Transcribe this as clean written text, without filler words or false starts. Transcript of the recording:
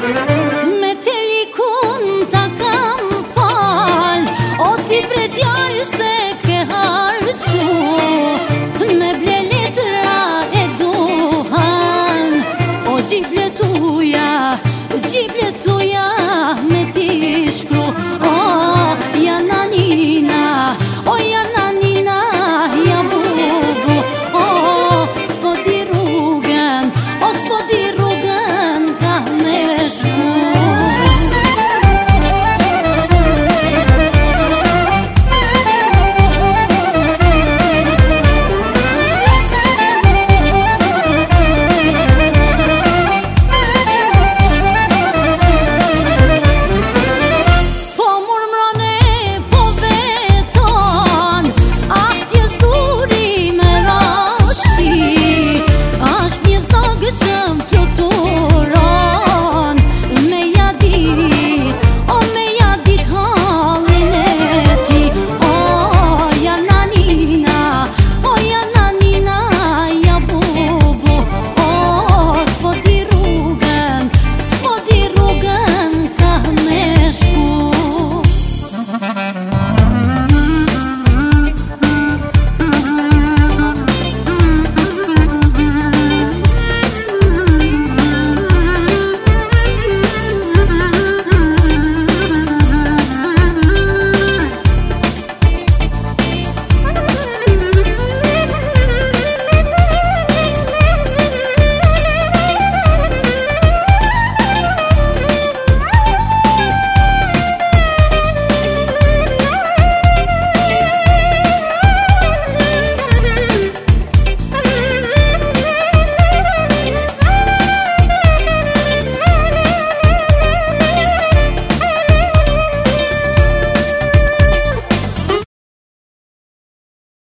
Me telikun ta kam fal, o ti bre djallë se ke harqu, me ble letra e duhan, o gjibletuja me ti shkru. O jananina, ja bubu, s'po di rrugën ka me shku. Që më flutu